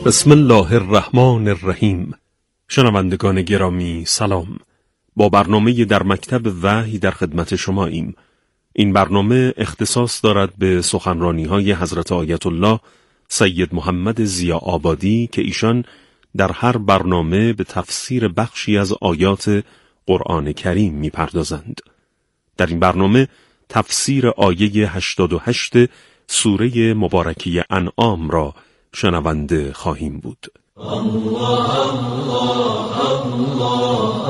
بسم الله الرحمن الرحیم. شنوندگان گرامی سلام. با برنامه در مکتب وحی در خدمت شما ایم. این برنامه اختصاص دارد به سخنرانی‌های حضرت آیت الله سید محمد ضیا آبادی که ایشان در هر برنامه به تفسیر بخشی از آیات قرآن کریم می‌پردازند. در این برنامه تفسیر آیه 88 سوره مبارکه انعام را شنونده خواهیم بود. الله الله الله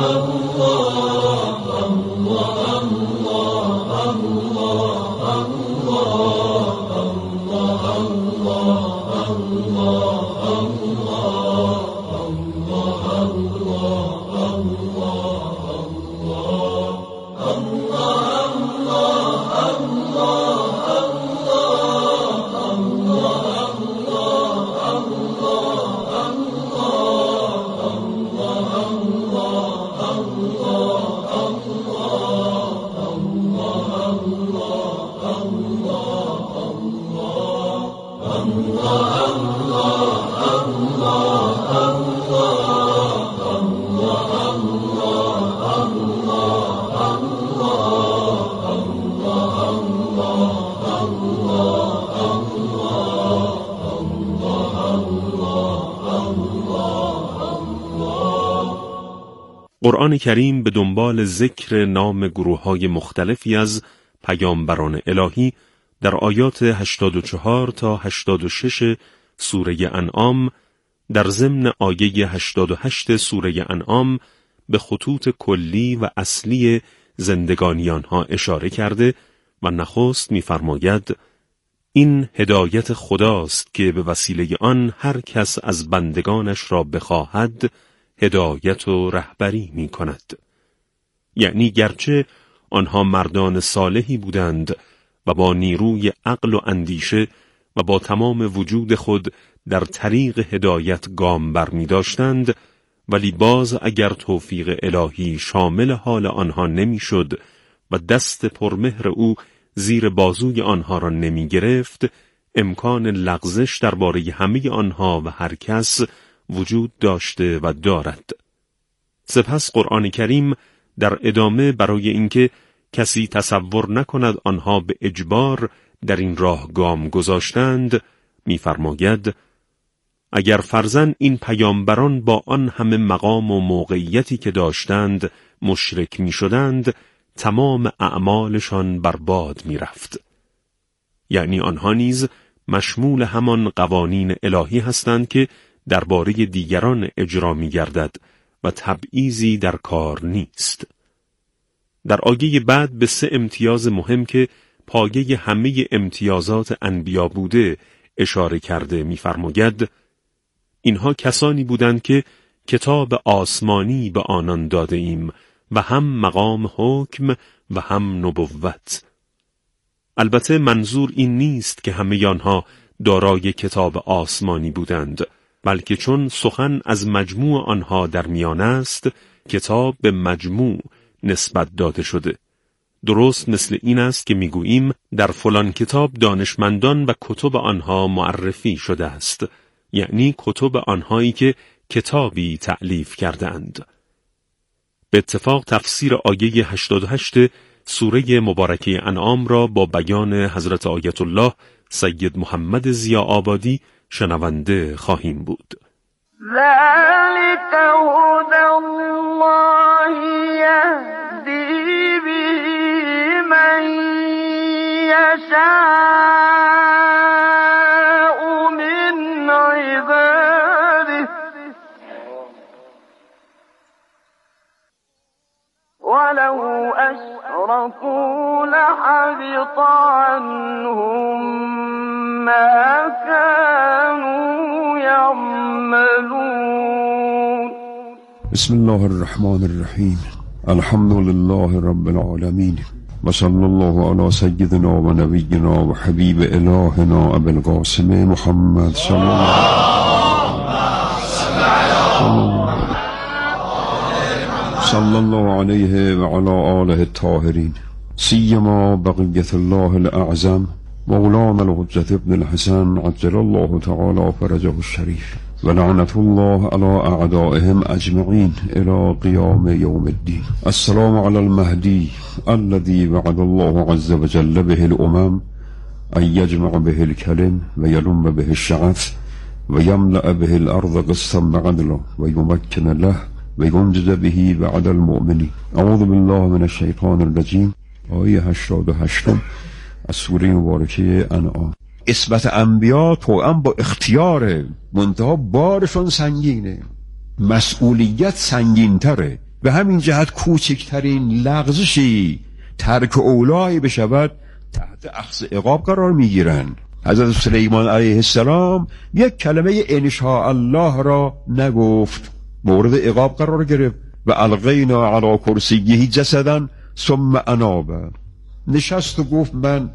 قرآن کریم به دنبال ذکر نام گروه‌های مختلفی از پیامبران الهی در آیات 84 تا 86 سوره انعام در ضمن آیه 88 سوره انعام به خطوط کلی و اصلی زندگانی آنها اشاره کرده و نخست می‌فرماید این هدایت خداست که به وسیله آن هر کس از بندگانش را بخواهد هدایت و رهبری می کند. یعنی گرچه آنها مردان صالحی بودند و با نیروی عقل و اندیشه و با تمام وجود خود در طریق هدایت گام بر می داشتند، ولی باز اگر توفیق الهی شامل حال آنها نمی شد و دست پرمهر او زیر بازوی آنها را نمی گرفت، امکان لغزش درباره همه آنها و هر کس وجود داشته و دارد. سپس قرآن کریم در ادامه برای اینکه کسی تصور نکند آنها به اجبار در این راه گام گذاشتند می‌فرماید اگر فرضاً این پیامبران با آن همه مقام و موقعیتی که داشتند مشرک می‌شدند، تمام اعمالشان برباد می‌رفت. یعنی آنها نیز مشمول همان قوانین الهی هستند که درباره دیگران اجرا می‌گردد و تبعیضی در کار نیست. در آیه بعد به 3 امتیاز مهم که پایه همه امتیازات انبیا بوده اشاره کرده می‌فرماید اینها کسانی بودند که کتاب آسمانی به آنان داده ایم و هم مقام حکم و هم نبوت. البته منظور این نیست که همه آنها دارای کتاب آسمانی بودند، بلکه چون سخن از مجموع آنها در میان است، کتاب به مجموع نسبت داده شده. درست مثل این است که میگوییم در فلان کتاب دانشمندان و کتب آنها معرفی شده است، یعنی کتب آنهایی که کتابی تألیف کردند. به اتفاق تفسیر آیه 88 سوره مبارکه انعام را با بیان حضرت آیت الله سید محمد ضیا آبادی شنونده خواهیم بود. ذلك هدى الله يهدي به من يشاء من عباده ولو أشركوا لحبط عنهم ما كانوا يعملون. بسم الله الرحمن الرحیم. الحمد لله رب العالمین و صلی الله علی سیدنا و نبینا و حبیب الهنا ابی القاسم محمد صلی الله علیه و علی آله الطاهرین، سیما بقیت الله الاعظم مولانا الحجة ابن الحسن عجل الله تعالی فرجه الشریف ولعنة الله على أعدائهم أجمعين إلى قيام يوم الدين. السلام على المهدي الذي وعد الله عز وجل به الأمم أن يجمع به الكلم ويلم به الشعث ويملأ به الأرض قسطا وعدلا ويمكن له وينجز به بعد المؤمنين. اعوذ بالله من الشیطان الرجیم. آیه 88 از سوره مبارکه انعام. اسمت انبیا توأم با اختیاره، منتها بارشون سنگینه، مسئولیت سنگین‌تره. به همین جهت کوچکترین لغزشی ترک اولایی بشود تحت اخذ عقاب قرار میگیرن. حضرت سلیمان علیه السلام یک کلمه انشاء الله را نگفت، مورد عقاب قرار گرفت. و القینا علی کرسیه جسدا ثم اناب. نشست و گفت من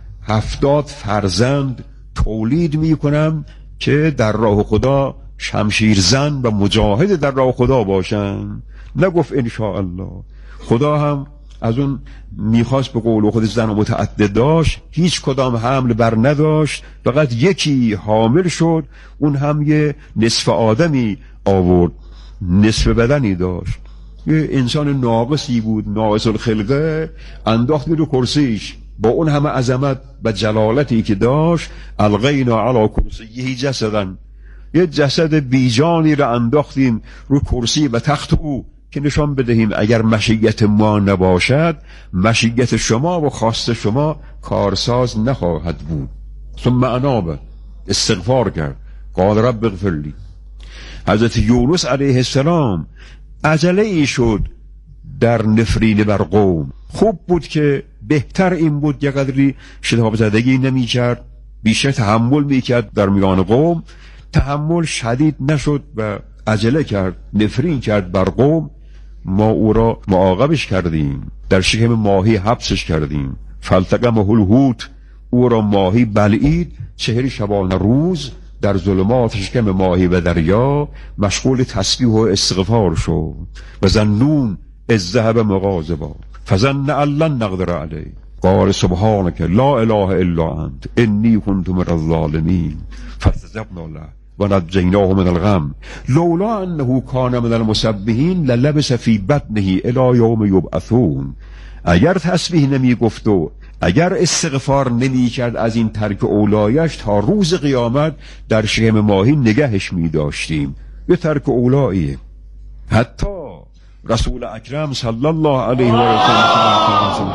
70 فرزند تولید می کنم که در راه خدا شمشیرزن و مجاهد در راه خدا باشن. نگفت انشاء الله. خدا هم از اون میخواست، به قول خود زن متعدد داشت، هیچ کدام حمل بر نداشت، فقط یکی حامل شد، اون هم یه نصف آدمی آورد، نصف بدنی داشت، یه انسان ناقصی بود، ناقص الخلقه، انداخت رو کرسیش. با اون همه عظمت و جلالتی که داشت، القینا علی کرسیه جسدا، یه جسد بیجانی رو انداختیم رو کرسی و تخت او که نشان بدهیم اگر مشیت ما نباشد، مشیت شما و خواست شما کارساز نخواهد بود. ثم اناب، استغفار کرد، قال رب اغفر لی. حضرت یونس علیه السلام عجله ای شد در نفرین بر قوم. خوب بود که بهتر این بود یه قدری شتاب زدگی نمی کرد، بیشتر تحمل می کرد در میان قوم. تحمل شدید نشد و عجله کرد، نفرین کرد بر قوم. ما او را معاقبش کردیم، در شکم ماهی حبسش کردیم. فالتقمه الحوت، او را ماهی بلعید، 40 شبانه روز در ظلمات شکم ماهی و دریا مشغول تسبیح و استغفار شد. و ظنون اذ ذهب مغاضبا فظن ان لن نقدر علیه قال سبحانك لا اله الا انت انی کنت من الظالمین فاستجبنا له ونجیناه من الغم لولا انه کان من المسبحین للبث فی بطنه الی یوم یبعثون. اگر تسبیح نمی گفت و اگر استغفار نمی کرد از این ترک اولایش، تا روز قیامت در شکم ماهی نگهش می داشتیم. به ترک اولاییه. حتی رسول اکرم صلی الله علیه و سلم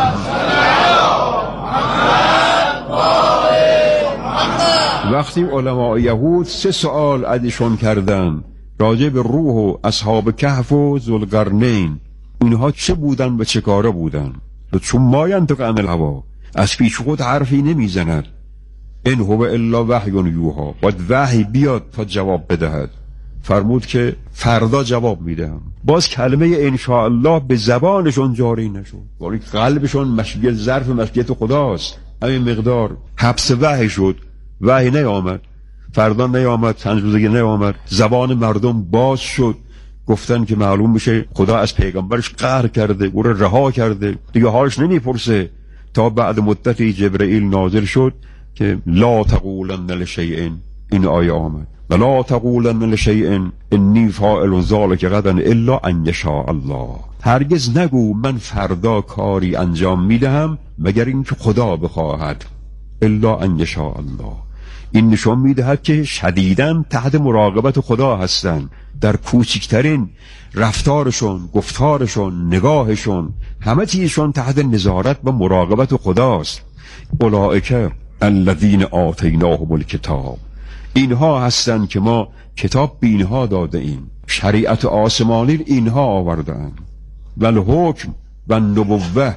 وقتی علماء یهود 3 سوال ازشون کردن راجع به روح و اصحاب کهف و ذوالقرنین، اینها چه بودن و چه کاره بودن؟ چون ما ینطق عن الهوا، از پیش خود حرفی نمیزند. ان هو الا وحی یوحی، باید وحی بیاد تا جواب بدهد. فرمود که فردا جواب میدم. باز کلمه انشاء الله به زبانشون جاری نشد، ولی قلبشون مشیت ظرف مشیت خداست. همین مقدار حبس وحی شد، وحی نیامد، فردا نیامد، 5 روزه نیامد. زبان مردم باز شد، گفتن که معلوم بشه خدا از پیغمبرش قهر کرده، او را رها کرده، دیگه حالش نمیپرسه. تا بعد مدتی جبرئیل نازل شد که لا تقولن لشیء، این آیه آمد، ولا تقولن لشیء انی فاعل ذلک غدا الا ان یشاء الله. هرگز نگو من فردا کاری انجام میدهم مگر اینکه خدا بخواهد. الا ان یشاء الله. این نشان میدهد که شدیداً تحت مراقبت خدا هستند. در کوچکترین رفتارشون، گفتارشون، نگاهشون، همه چیزشون تحت نظارت و مراقبت خداست. اولئک الذین آتیناهم الکتاب، اینها هستند که ما کتاب به اینها داده ایم، شریعت آسمانی اینها آوردن. و الحکم و نبوت،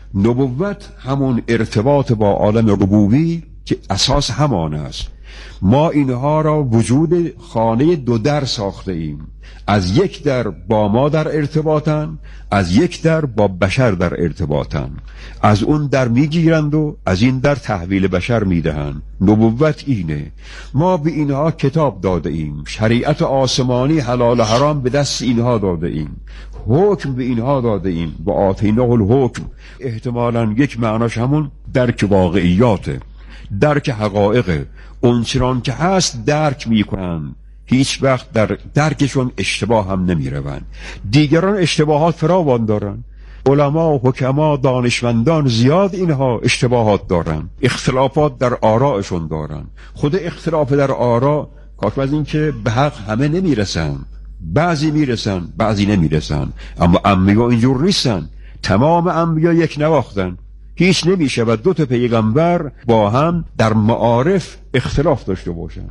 نبوت همون ارتباط با عالم ربوبی که اساس همان است. ما اینها را وجود خانه 2 در ساخته ایم. از یک در با ما در ارتباطن، از یک در با بشر در ارتباطن. از اون در میگیرند و از این در تحویل بشر میدهند. نبوت اینه. ما به اینها کتاب داده ایم، شریعت آسمانی حلال و حرام به دست اینها داده ایم، حکم به اینها داده ایم. و آتیناه الحکم احتمالاً یک معناش همون درک واقعیاته، درک حقایق. اون چنان که هست درک میکنن، هیچ وقت در درکشون اشتباه هم نمیروند. دیگران اشتباهات فراوان دارن، علما، حکما، دانشمندان زیاد اینها اشتباهات دارن، اختلافات در آرائشون دارن. خود اختلاف در آراء کافی از این که به حق همه نمیرسن، بعضی میرسن بعضی نمیرسن. اما انبیا اینجور نیستن، تمام انبیا یک نواختن. هیچ نمیشه و دو تا پیغمبر با هم در معارف اختلاف داشته باشن.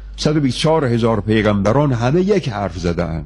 124,000 پیغمبران همه یک حرف زدن،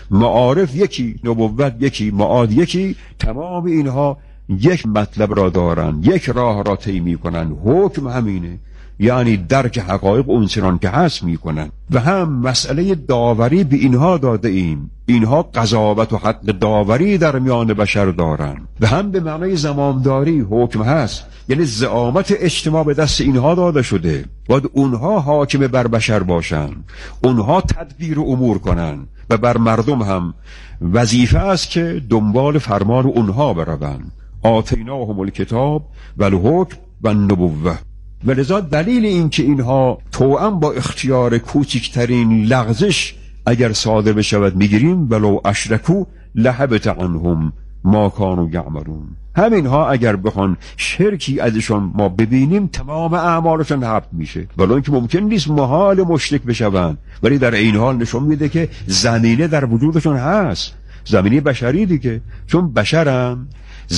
معارف یکی، نبوت یکی، معاد یکی، تمام اینها یک مطلب را دارن، یک راه را طی میکنن، حکم همینه، یعنی درک حقایق اونچنان که هست میکنن. و هم مسئله داوری به اینها داده ایم، اینها قضاوت و حق داوری در میان بشر دارن. و هم به معنای زمامداری حکم هست، یعنی زعامت اجتماع به دست اینها داده شده، باید اونها حاکم بر بشر باشن، اونها تدبیر امور کنن و بر مردم هم وظیفه است که دنبال فرمان اونها بروند. آتیناهم الکتاب و الحکم و النبوة. و لذا دلیل این که اینها توأم با اختیار کوچکترین لغزش اگر صادر بشود میگیریم ولو اشرکوا لحبط عنهم ما کانوا یعملون. همینها اگر بخوان شرکی ازشان ما ببینیم تمام اعمالشان حبط میشه، ولی اینکه ممکن نیست محال مشرک بشوند، ولی در این حال نشون میده که زمینه در وجودشون هست، زمینه بشری دیگه، چون بشرم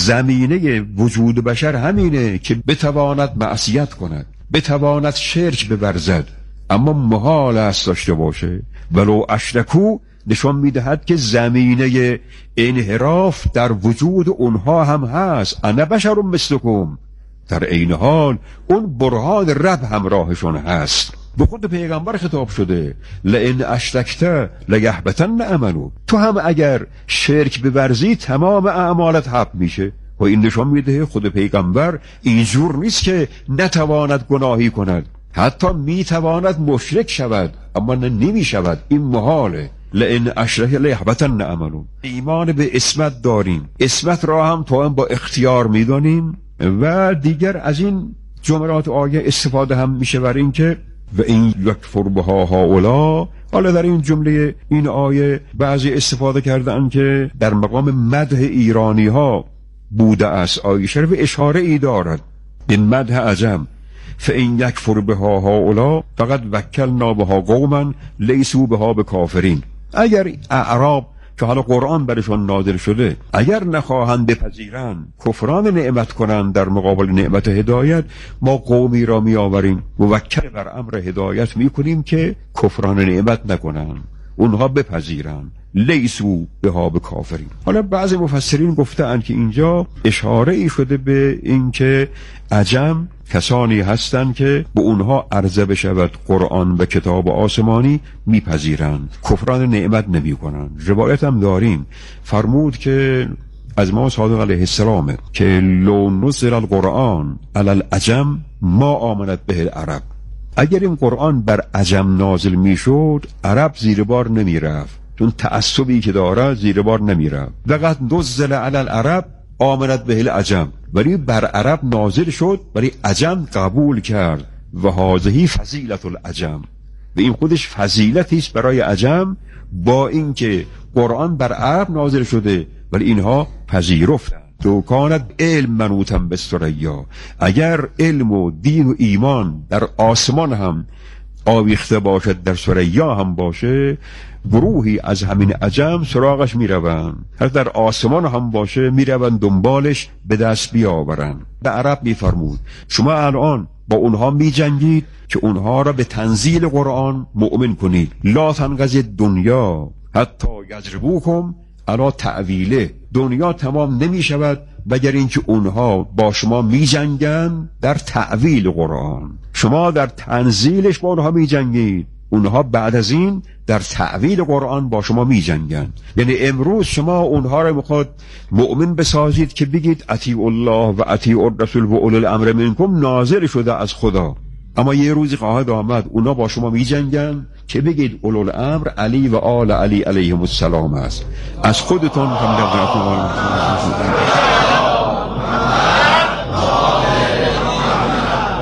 زمینه وجود بشر همینه که بتواند معصیت کند، بتواند شرک بورزد، اما محال است داشته باشه. ولو اشرکوا نشان میدهد که زمینه انحراف در وجود اونها هم هست. انا بشر مثلکم، در این حال اون برهان رب همراهشون هست. به خود پیغمبر خطاب شده لئن اشرکت لیحبطن عملک، تو هم اگر شرک بورزی تمام اعمالت حبط میشه. و این نشان میده خود پیغمبر اینجور نیست که نتواند گناهی کند، حتی میتواند مشرک شود اما نمی شود، این محاله. لئن اشرک لیحبطن عملک. ایمان به اسمت داریم، اسمت را هم تو هم با اختیار میدانیم. و دیگر از این جملات آیه استفاده هم میشه بر این که و این یکفر بها هؤلاء. حالا در این جمله این آیه بعضی استفاده کردن که در مقام مدح ایرانی ها بوده است. آیه شریف اشاره ای دارد به مدح عجم، فإن یکفر بها هؤلاء فقد وکلنا بها قوما لیسوا بها بکافرین. اگر اعراب که حالا قرآن برشان نازل شده اگر نخواهند بپذیرند، کفران نعمت کنند در مقابل نعمت هدایت، ما قومی را می آوریم موکل بر امر هدایت می کنیم که کفران نعمت نکنند، اونها بپذیرند، لیسوا بها بکافرین. حالا بعضی مفسرین گفتند که اینجا اشاره ای شده به این که عجم کسانی هستند که به اونها عرضه بشود قرآن و کتاب آسمانی میپذیرند، کفران نعمت نمی کنند. روایت هم داریم فرمود که از ما صادق علیه السلام که لو نزل القرآن علی العجم ما آمنت به العرب. اگر این قرآن بر عجم نازل میشد عرب زیر بار نمی رفت، چون تعصبی که داره زیر بار نمی رفت. وقت نزل علی العرب آمنت به العجم، ولی بر عرب نازل شد ولی عجم قبول کرد. و هذه فضیلت العجم، و این خودش فضیلتی است برای عجم، با اینکه قرآن بر عرب نازل شده ولی اینها پذیرفتند. تو کانت علم منوطا بالثریا، اگر علم و دین و ایمان در آسمان هم آویخته باشد، در ثریا هم باشه، گروهی از همین عجم سراغش میروند، هر در آسمان هم باشه میروند دنبالش به دست بیاورند. به عرب میفرمود شما الان با اونها میجنگید که اونها را به تنزیل قرآن مؤمن کنید. لا تنقضی دنیا حتی یجربوکم علی تعویله، دنیا تمام نمی شود مگر اینکه اونها با شما می جنگن در تعویل قرآن. شما در تنزیلش با اونها می جنگید، اونها بعد از این در تعویل قرآن با شما می جنگن. یعنی امروز شما اونها را میخواد مؤمن بسازید که بگید اطیعوا الله و اطیعوا الرسول و اولی الامر منکم نازل شده از خدا، اما یه روزی خواهد آمد اونا با شما می جنگن که بگید اولو الامر علی و آل علی علیهم السلام است. از خودتون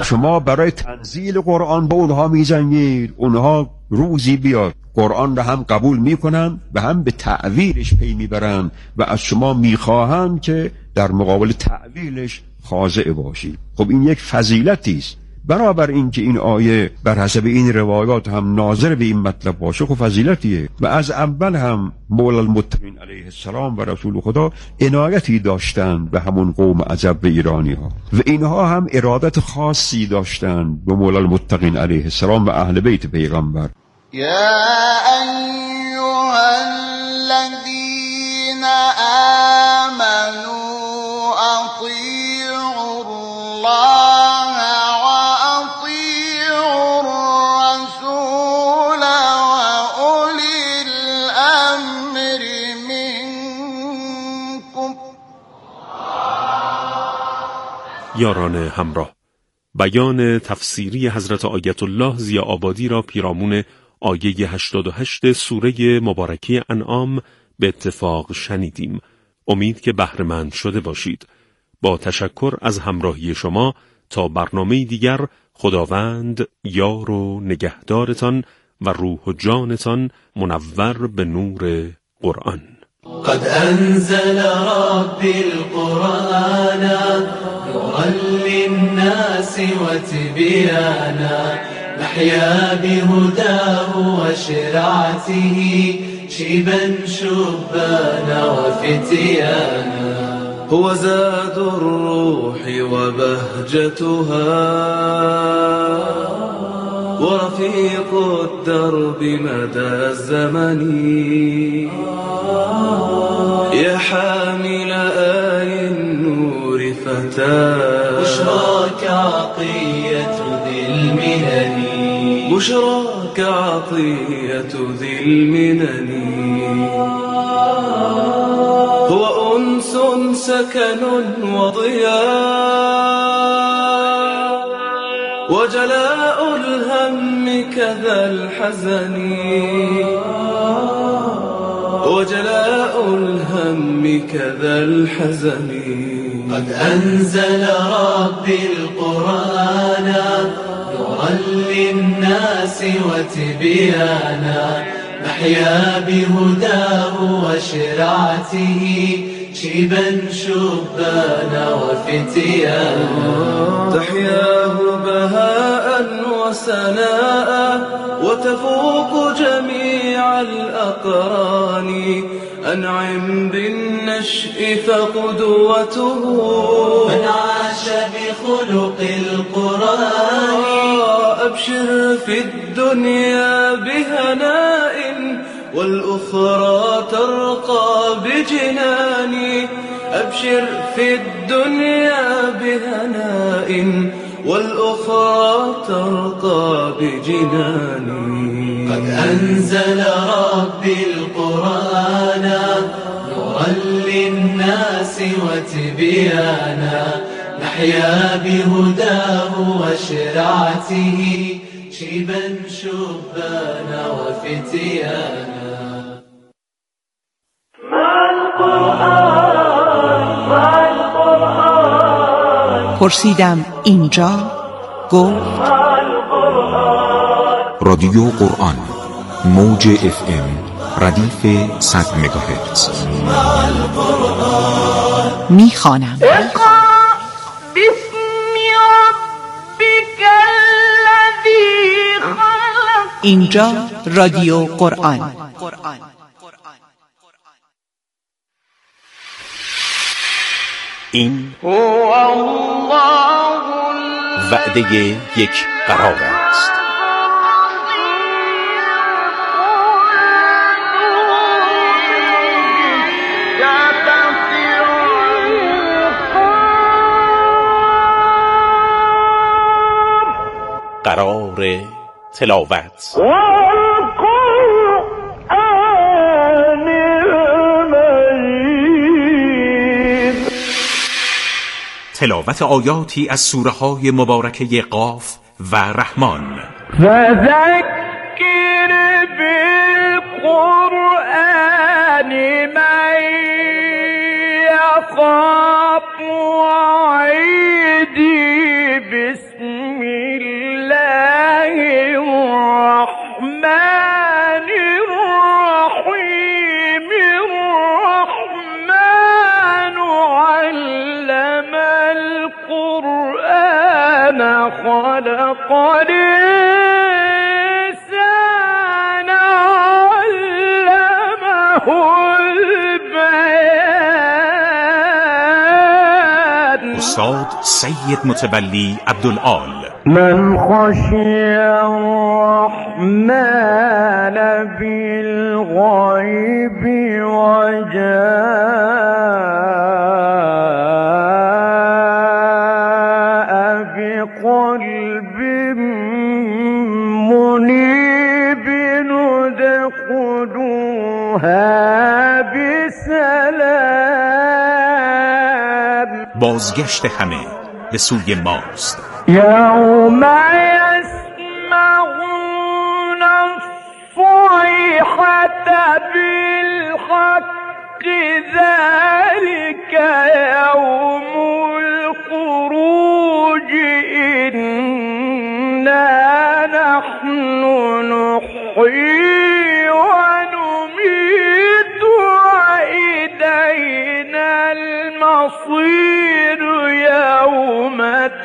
شما برای تنزیل قرآن با اونها می‌جنگید. اونها روزی بیاد قرآن را هم قبول میکنن و هم به تعویلش پی میبرن و از شما میخواهند که در مقابل تعویلش خاضع باشید. خب این یک فضیلتی است. بنابر اینکه این آیه بر حسب این روایات هم ناظر به این مطلب باشه، خب فضیلتیه. و از اول هم مولا المتقین علیه السلام و رسول خدا عنایتی داشتند به همون قوم عجب و ایرانی ها و اینها هم ارادت خاصی داشتند به مولا المتقین علیه السلام و اهل بیت پیغمبر. یا ایها الذین آمنوا اطیعوا الله و اطیعوا الرسول و اولی الامر منکم. یاران همراه، بیان تفسیری حضرت آیت الله ضیاءآبادی را پیرامون آیه 88 سوره مبارکه انعام به اتفاق شنیدیم. امید که بهره‌مند شده باشید. با تشکر از همراهی شما تا برنامه دیگر، خداوند یار و نگهدارتان و روح و جانتان منور به نور قرآن. قد انزل ربی القرآن نورا للناس وتبيانا نحيا بهداه وشرعته شيبا شبانا وفتيانا هو زاد الروح وبهجتها ورفيق الدرب مدى الزمن يا حامل آي النور فتاة بشراك عطية ذي المنن بشراك عطية ذي المنن هو أنس سكن وضياء وجلاء الهم كذا الحزن وجلاء الهم كذا الحزن قد أنزل ربي القرآن نورا للناس وتبيانا نحيا بهداه وشرعته شيبا شبانا وفتيانا تحياه بهاء وسناء وتفوق جميع الأقران أنعم بالنشء فقدوته من عاش بخلق القرآن أبشر في الدنيا بهناء والأخرى ترقى بجناني أبشر في الدنيا بهناء والأخرى ترقى بجناني قد أنزل ربي القرآن نورا للناس وتبيانا نحيا بهداه وشرعته شيبا شبانا وفتيانا مع القرآن پرسیدم اینجا گفت رادیو قرآن موج FM ردیف 100 مگاهرتز. میخوانم اینجا رادیو قرآن. این وعده یک قرار است. قرار تلاوت تلاوت آیاتی از سوره های مبارکه قاف و رحمان. فذكر بالقرآن من يخاف وعيدي بسم خلق الإنسان علمه البيان. استاد سید متولی عبدالآل. من خشي الرحمن بالغيب وجاء بقلب منيب ادخلوها بسلام. بازگشت همه به سوی ماست. يوم يسمعون الصيحة بالحق ذلك يوم الخروج إنا نحن نحيي ونميت وإلينا المصير يوم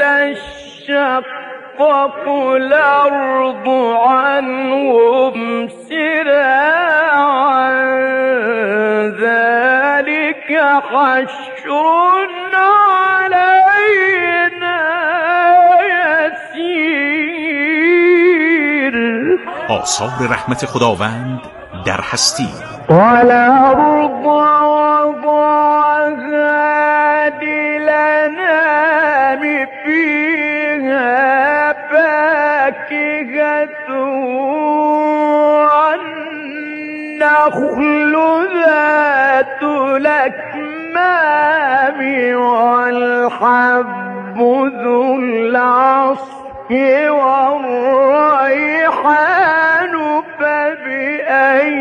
تشقق الأرض عنهم سراعا ذلك حشر علينا يسير. آثار رحمت خداوند در هستی. والأرض وضعها للأنام فيها فاكهة والنخل ذات الأكمام والحب ذو العصف والريحان فبأي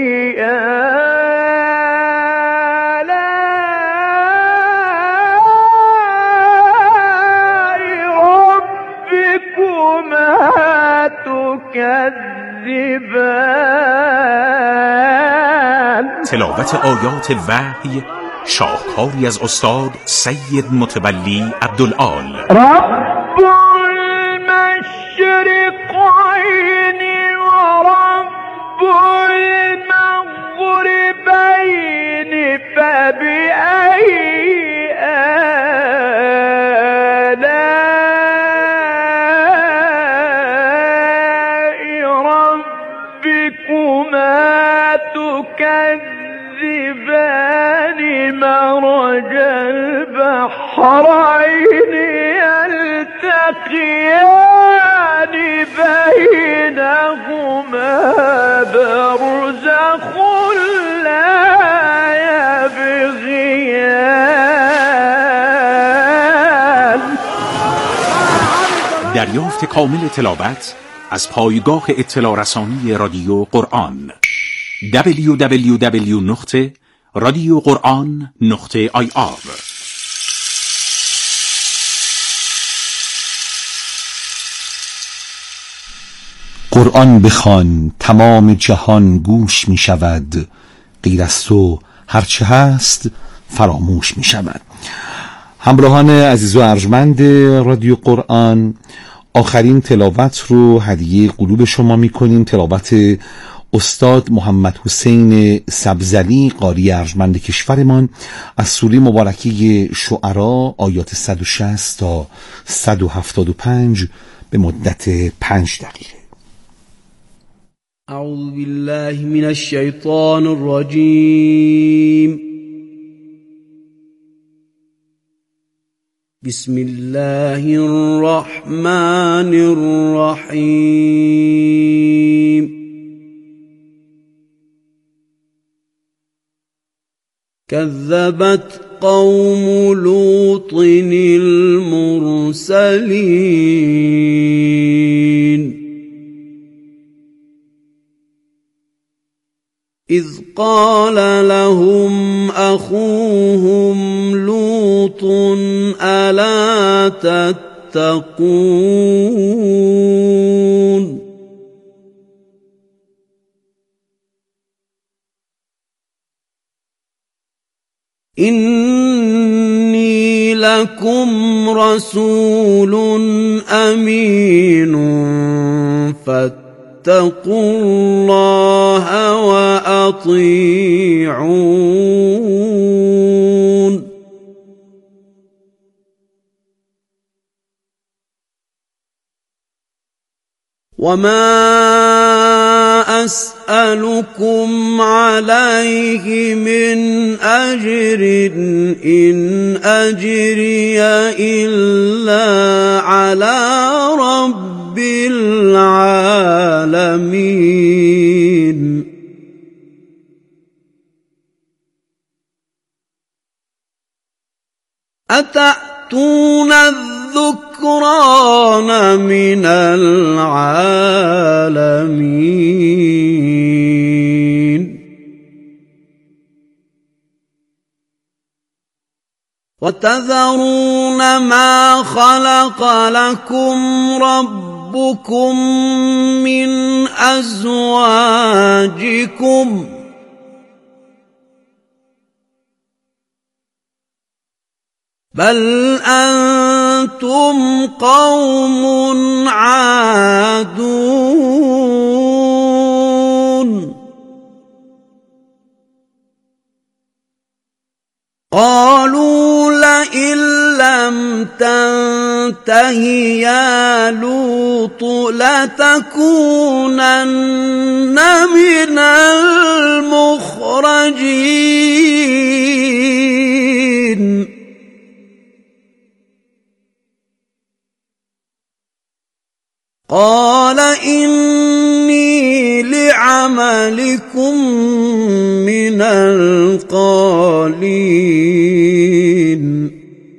آلاء ربكما تكذبان. تلاوت آیات وحی شاهکاری از استاد سید متولی عبدالآل. رب المشرقين ورب المغربين فبأي آلاء ربكما تكذبان. مرج البحرين يلتقيان بينهما برزخ لا يبغيان. دریافت کامل تلاوت از پایگاه اطلاع رسانی رادیو قرآن www.radioquran.ir. قرآن بخوان تمام جهان گوش می شود، غیر از تو هرچه هست فراموش می شود. همراهان عزیز و ارجمند رادیو قرآن، آخرین تلاوت رو هدیه قلوب شما می کنیم. تلاوت استاد محمد حسین سبزلی قاری ارجمند کشورمان از سوره مبارکه شعرا آیات 160 تا 175 به مدت 5 دقیقه. اعوذ بالله من الشیطان الرجیم. بسم الله الرحمن الرحیم. كذبت قوم لوط المرسلين إذ قال لهم أخوهم لوط ألا تتقون إني لكم رسول أمين فاتقوا الله وأطيعون وما أسألكم عليه من أجر إن أجري إلا على رب العالمين أتأتون الذكران من العالمين وتذرون ما خلق لكم ربكم من أزواجكم بل أنتم قوم عادون قالوا لئن لم تنته يا لوط لتكونن من المخرجين قال إني لعملكم من القالين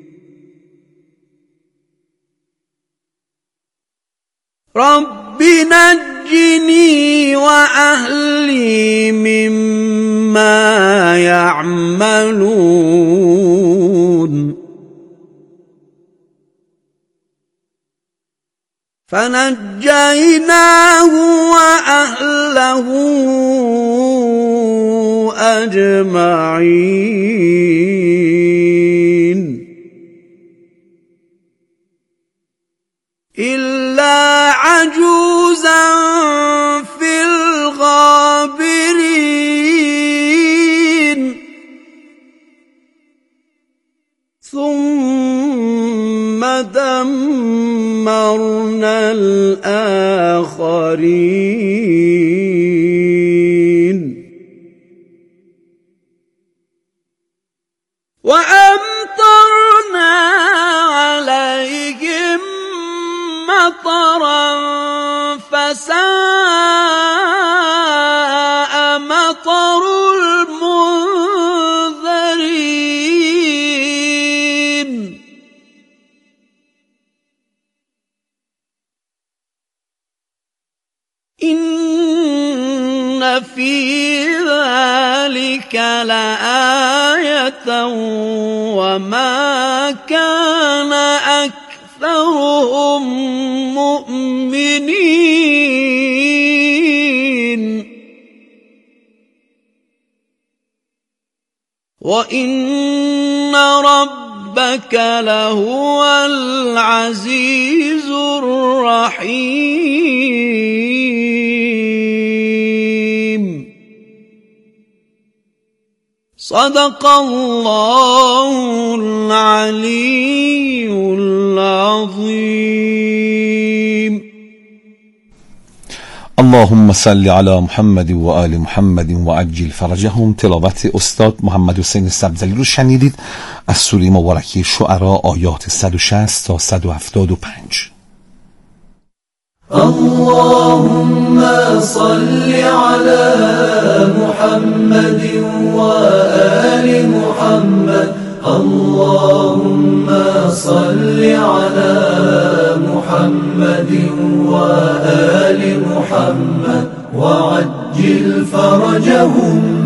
رب نجني وأهلي مما يعملون فنجيناه وأهله أجمعين إلا عجوزا في الغابرين ثم دمرنا الآخرين وأمطرنا عليهم مطرا فساء مطر المنذرين إن في ذلك لآية وما كان أكثرهم مؤمنين وإن ربك لهو العزيز الرحيم صدق الله العلي العظيم. اللهم صل على محمد و آل محمد و عجل فرجهم. تلاوت استاد محمد حسین سبزلی رو شنیدید از سوره مبارکه شعرا آیات 160 تا 175. اللهم صل على محمد وآل محمد اللهم صل على محمد وآل محمد وعجل فرجهم